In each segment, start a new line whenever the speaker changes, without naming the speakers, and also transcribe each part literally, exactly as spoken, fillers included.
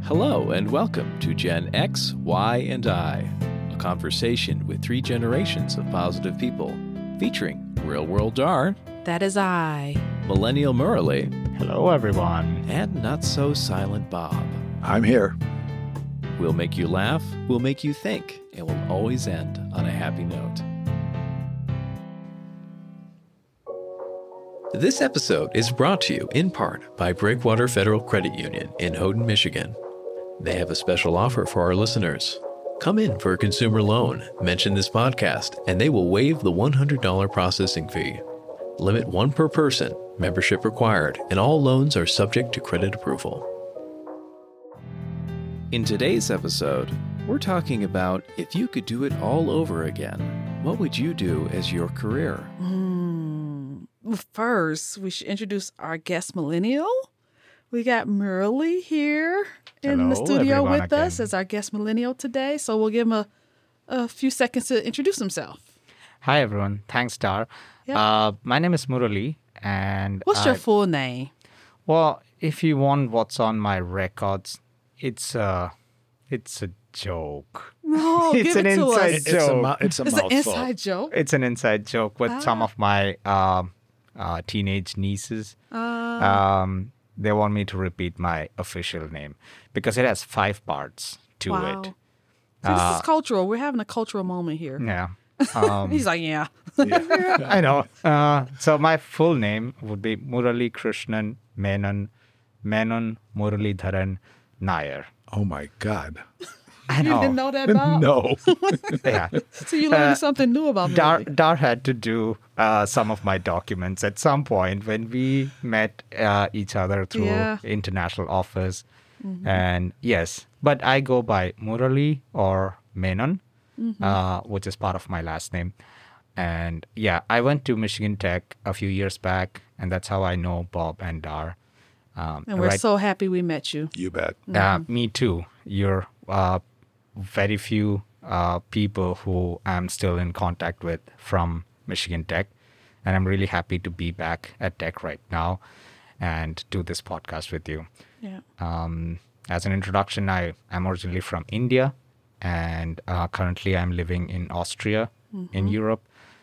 Hello and welcome to Gen X, Y, and I, a conversation with three generations of positive people, featuring Real World Dar,
that is I,
Millennial Murali,
hello everyone,
and Not So Silent Bob.
I'm here.
We'll make you laugh, we'll make you think, and we'll always end on a happy note. This episode is brought to you in part by Breakwater Federal Credit Union in Houghton, Michigan. They have a special offer for our listeners. Come in for a consumer loan, mention this podcast, and they will waive the one hundred dollars processing fee. Limit one per person, membership required, and all loans are subject to credit approval. In today's episode, we're talking about if you could do it all over again, what would you do as your career?
Mm, first, we should introduce our guest millennial. We got Murali here in
Hello,
the studio
everyone,
with us
again.
as our guest millennial today. So we'll give him a, a few seconds to introduce himself.
Hi everyone, thanks Dar.
Yeah.
Uh, my name is Murali, and
What's
I,
your full name?
well, if you want what's on my records, it's a, it's a joke.
No,
It's
give
an
it to
inside
us.
It's a,
joke.
mou- it's a
It's an
mouthful.
inside joke.
It's an inside joke with some
Ah.
of my um uh, teenage nieces.
Uh,
Um, they want me to repeat my official name because it has five parts to
wow.
it.
See, this
Uh,
is cultural. We're having a cultural moment here.
Yeah. Um,
He's like, yeah.
I know. Uh, so my full name would be Murali Krishnan Menon Menon Muralidharan Nair.
Oh my God.
I
You
know.
didn't know that about?
No.
Yeah.
So you learned
Uh,
something new about me.
Dar, Dar had to do uh, some of my documents at some point when we met uh, each other through
Yeah.
international office. And yes, but I go by Murali or Menon, uh, which is part of my last name. And yeah, I went to Michigan Tech a few years back, and that's how I know Bob and Dar. Um,
And we're
right-
so happy we met you.
You bet.
uh, me too. You're uh, very few uh, people who I'm still in contact with from Michigan Tech. And I'm really happy to be back at Tech right now and do this podcast with you.
Yeah.
Um, as an introduction, I am originally from India, and uh, currently I'm living in Austria in Europe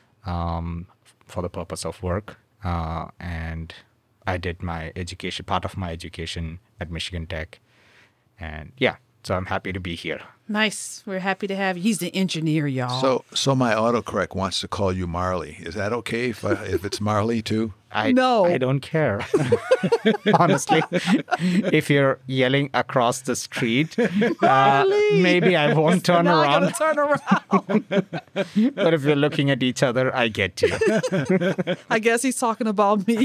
um, for the purpose of work. Uh, and I did my education, part of my education at Michigan Tech. And yeah, so I'm happy to be here.
Nice. We're happy to have you. He's the engineer, y'all.
So, so my autocorrect wants to call you Marley. Is that okay if I, if it's Marley too?
I,
No.
I don't care. Honestly, if you're yelling across the street, uh,
Marley!
maybe I won't turn
Now I
around.
gotta turn around.
But if you're looking at each other, I get you.
I guess he's talking about me.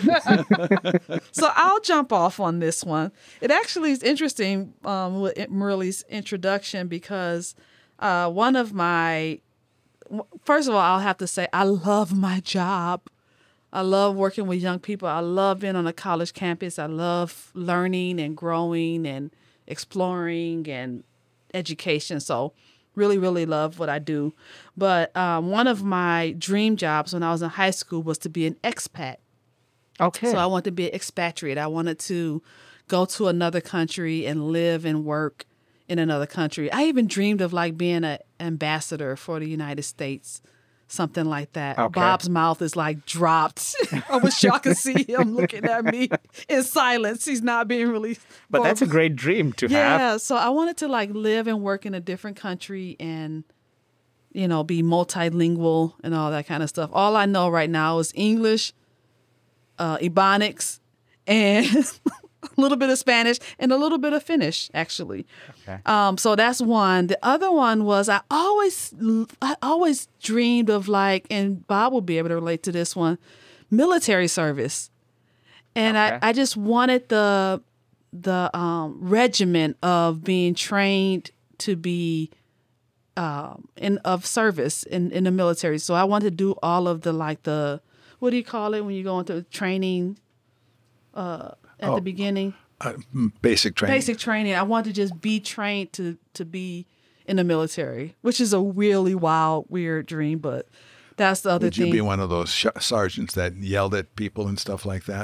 So I'll jump off on this one. It actually is interesting um, with Murali's introduction because uh, one of my, first of all, I'll have to say I love my job. I love working with young people. I love being on a college campus. I love learning and growing and exploring and education. So really, really love what I do. But um, one of my dream jobs when I was in high school was to be an expat.
Okay.
So I wanted to be an expatriate. I wanted to go to another country and live and work in another country. I even dreamed of like being an ambassador for the United States, something like that.
Okay.
Bob's mouth is like dropped. I wish y'all could see him looking at me in silence. He's not being really.
But that's a great dream to have.
Yeah, so I wanted to like live and work in a different country and, you know, be multilingual and all that kind of stuff. All I know right now is English, uh, Ebonics, and a little bit of Spanish and a little bit of Finnish, actually.
Okay.
Um, so that's one. The other one was I always, I always dreamed of like, and Bob will be able to relate to this one, military service. And
Okay.
I, I just wanted the the um, regiment of being trained to be um, in of service in, in the military. So I wanted to do all of the like the what do you call it when you go into training uh, at
Oh.
the beginning?
Uh, mm, basic training.
Basic training. I wanted to just be trained to to be in the military, which is a really wild, weird dream, but that's the other
Would
thing.
you be one of those sh- sergeants that yelled at people and stuff like that?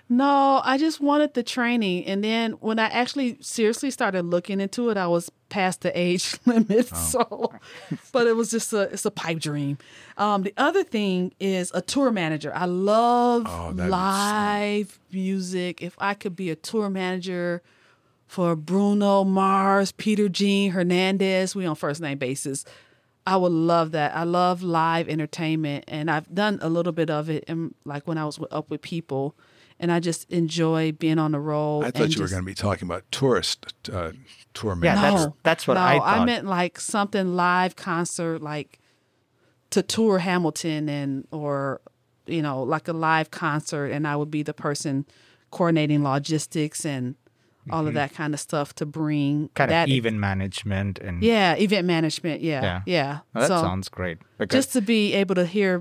No, I just wanted the training. And then when I actually seriously started looking into it, I was past the age limit.
Oh.
So, but it was just a, it's a pipe dream. Um, the other thing is a tour manager. I love
Oh, that'd be
live music. If I could be a tour manager for Bruno Mars, Peter Jean Hernandez, we on first name basis, I would love that. I love live entertainment, and I've done a little bit of it in, like when I was with, up with people. And I just enjoy being on the road.
I thought
and
you were
just-
going to be talking about tourist uh, tour
Yeah,
manager.
that's
No,
that's what
no,
I thought.
meant like something live concert, like to tour Hamilton and or you know like a live concert, and I would be the person coordinating logistics and all of that kind of stuff to bring
kind
that
of event management and
Yeah, event management. Yeah,
Yeah.
yeah.
Well, that
so
sounds great. Because
just to be able to hear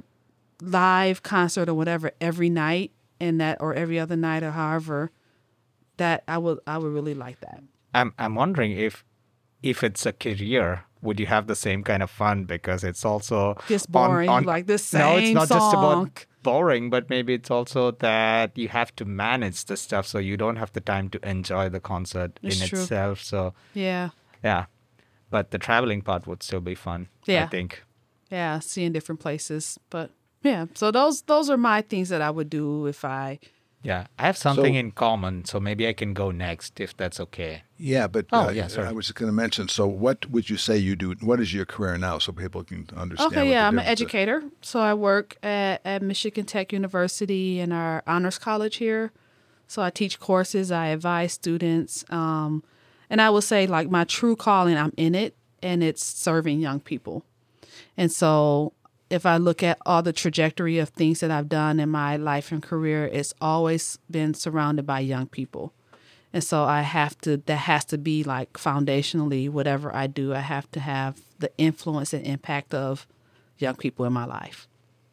live concert or whatever every night, and that or every other night or however, that I would I would really like that.
I'm I'm wondering if if it's a career, would you have the same kind of fun? Because it's also
Just
on-
boring,
on-
like the same
No, it's not just
song.
about boring, but maybe it's also that you have to manage the stuff, so you don't have the time to enjoy the concert
It's
in
true.
itself. So
Yeah,
yeah, but the traveling part would still be fun. I
Yeah.
think.
yeah, seeing different places, but yeah. So those those are my things that I would do if I.
Yeah, I have something
So-
in common, so maybe I can go next if that's okay.
Yeah, but
Oh,
uh,
yeah, sorry.
I was going to mention, so what would you say you do? What is your career now so people can understand?
Okay,
what
yeah,
the
I'm an
difference is?
educator. So I work at, at Michigan Tech University in our honors college here. So I teach courses, I advise students. Um, and I would say, like, my true calling, I'm in it, and it's serving young people. And so if I look at all the trajectory of things that I've done in my life and career, it's always been surrounded by young people. And so I have to, that has to be like foundationally, whatever I do, I have to have the influence and impact of young people in my life.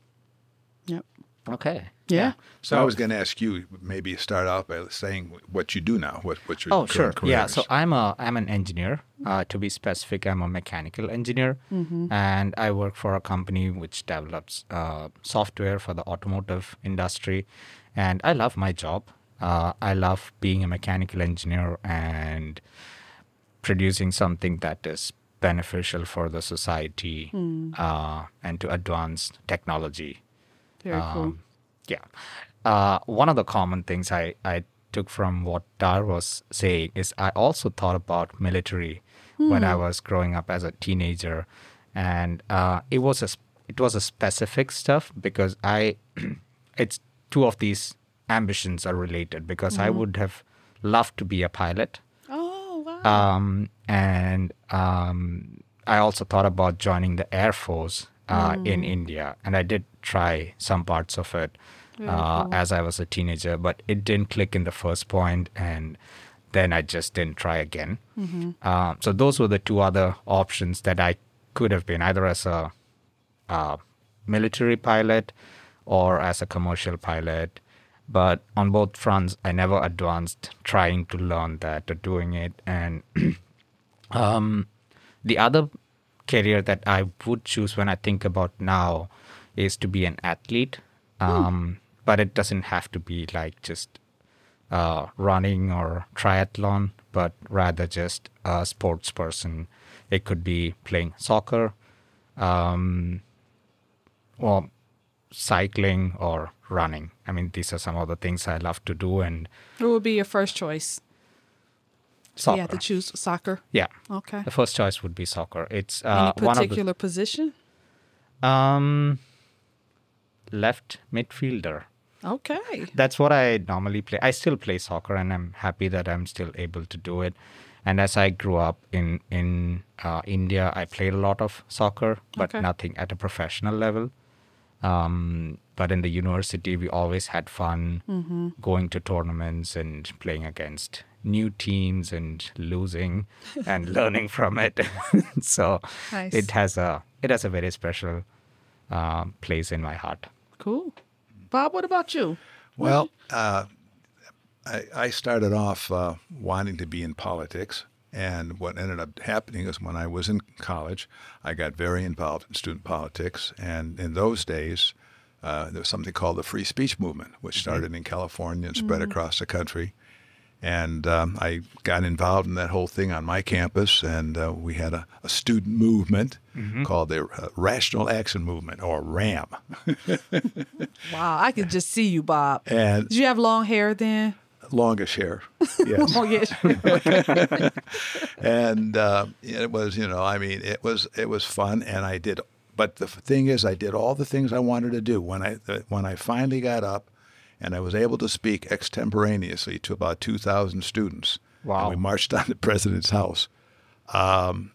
Yep.
Okay.
Yeah.
So I was going to ask you, maybe start out by saying what you do now, what, what your
Oh, sure.
current career
Yeah.
is.
So I'm a I'm an engineer. Uh, to be specific, I'm a mechanical engineer, and I work for a company which develops uh, software for the automotive industry. And I love my job. Uh, I love being a mechanical engineer and producing something that is beneficial for the society uh, and to advance technology.
Very cool.
Um, yeah. Uh, one of the common things I, I took from what Dar was saying is I also thought about military when I was growing up as a teenager. And uh, it was a, sp- it was a specific stuff because I, it's two of these ambitions are related because I would have loved to be a pilot.
Oh, wow.
Um, and um, I also thought about joining the Air Force uh, in India, and I did try some parts of it uh, as I was a teenager, but it didn't click in the first point, and then I just didn't try again. Uh, so those were the two other options that I could have been, either as a uh, military pilot or as a commercial pilot. But on both fronts, I never advanced trying to learn that or doing it. And um, the other career that I would choose when I think about now is to be an athlete. Um, but it doesn't have to be like just uh, running or triathlon, but rather just a sports person. It could be playing soccer, um, or cycling or running. I mean, these are some of the things I love to do. And
What would be your first choice?
soccer.
You have to choose soccer.
Yeah.
Okay.
The first choice would be soccer. It's
Any
uh, one of
particular position?
the um, left midfielder.
Okay.
That's what I normally play. I still play soccer, and I'm happy that I'm still able to do it. And as I grew up in in uh, India, I played a lot of soccer, but
Okay.
nothing at a professional level. Um, but in the university, we always had fun
Mm-hmm.
going to tournaments and playing against new teams and losing and learning from it. So
Nice.
it has a it has a very special uh, place in my heart.
Cool. Bob, what about you?
Well, uh, I, I started off uh, wanting to be in politics. And what ended up happening is when I was in college, I got very involved in student politics. And in those days, uh, there was something called the Free Speech Movement, which started in California and spread across the country. And um, I got involved in that whole thing on my campus, and uh, we had a, a student movement mm-hmm. called the uh, Rational Action Movement, or RAM.
Wow, I could just see you, Bob.
And
did you have long hair then?
Longish hair, yes.
Oh, yes.
And uh, it was, you know, I mean, it was it was fun, and I did. But the thing is, I did all the things I wanted to do when I when I finally got up. And I was able to speak extemporaneously to about two thousand students.
Wow.
And we marched on the president's house. Um,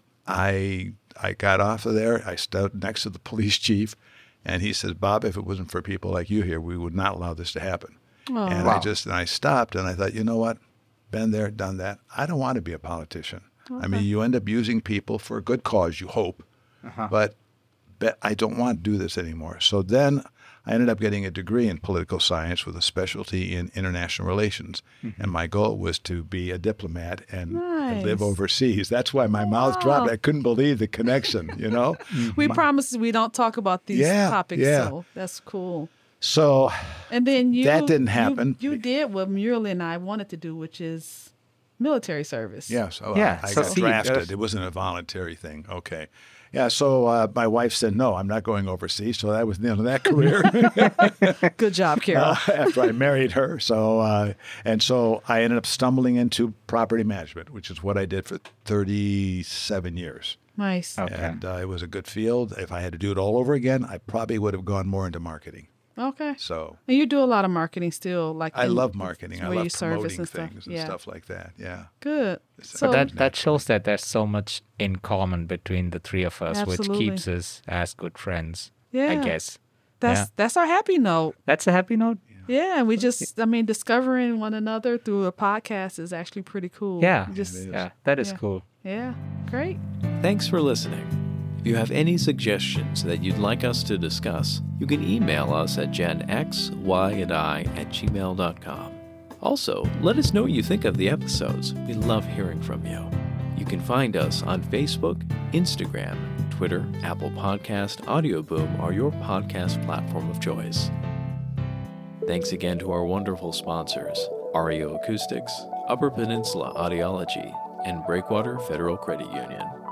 I I got off of there. I stood next to the police chief, and he says, Bob, if it wasn't for people like you here, we would not allow this to happen.
Oh.
And
Wow.
I just and I stopped, and I thought, you know what? Been there, done that. I don't want to be a politician.
Okay.
I mean, you end up using people for a good cause, you hope.
Uh-huh.
But, but I don't want to do this anymore. So then I ended up getting a degree in political science with a specialty in international relations. Mm-hmm. And my goal was to be a diplomat and,
Nice.
and live overseas. That's why my mouth
Wow.
dropped. I couldn't believe the connection, you know?
We promise we don't talk about these
Yeah,
topics,
yeah.
so that's cool.
So
And then you
That didn't
you-
happen.
You, did what Murley and I wanted to do, which is military service.
yeah, so
Yeah,
I, I
so
got
see,
drafted.
there's-
It wasn't a voluntary thing. Okay. Yeah, so uh, my wife said, no, I'm not going overseas. So that was the end of that career.
Good job, Carol.
uh, after I married her. So uh, and so I ended up stumbling into property management, which is what I did for thirty-seven years.
Nice.
Okay.
And uh, it was a good field. If I had to do it all over again, I probably would have gone more into marketing.
Okay.
So
And you do a lot of marketing still, like
I
in-
love marketing. I
where you
love
service
promoting
and stuff.
things and
Yeah.
stuff like that. Yeah.
Good. So
But that, that shows that there's so much in common between the three of us, which
Absolutely.
keeps us as good friends,
yeah,
I guess.
that's
yeah.
that's our happy note.
That's a happy note.
Yeah, and we just, I mean, discovering one another through a podcast is actually pretty cool.
Yeah.
You just,
It is.
Yeah, that is
Yeah.
cool.
yeah, great.
Thanks for listening. If you have any suggestions that you'd like us to discuss, you can email us at genxy and I at gmail dot com. Also, let us know what you think of the episodes. We love hearing from you. You can find us on Facebook, Instagram, Twitter, Apple Podcast, Audio Boom, or your podcast platform of choice. Thanks again to our wonderful sponsors, R E O Acoustics, Upper Peninsula Audiology, and Breakwater Federal Credit Union.